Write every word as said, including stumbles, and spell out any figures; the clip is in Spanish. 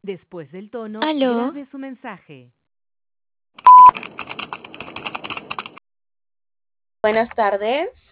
Después del tono, ¿Aló? grabe su mensaje. Buenas tardes.